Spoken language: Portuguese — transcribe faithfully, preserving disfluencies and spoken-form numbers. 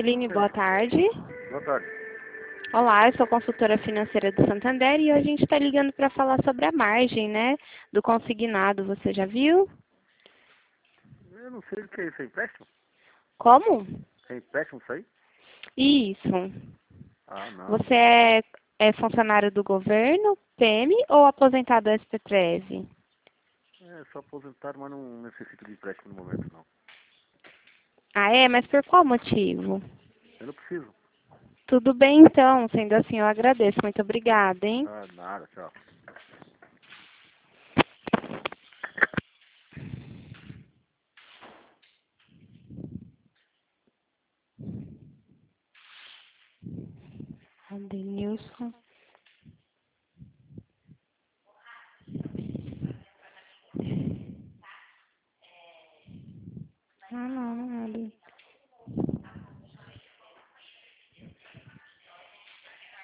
Jaqueline, boa tarde. Boa tarde. Olá, eu sou consultora financeira do Santander e hoje a gente está ligando para falar sobre a margem, né, do consignado. Você já viu? Eu não sei o que é isso, é empréstimo? Como? É empréstimo isso aí? Isso. Ah, não. Você é, é funcionário do governo, P M ou aposentado do S P treze? É, sou aposentado, mas não necessito de empréstimo no momento, não. Ah, é? Mas por qual motivo? Eu não preciso. Tudo bem, então. Sendo assim, eu agradeço. Muito obrigada, hein? Ah, nada, tchau. Adenilson.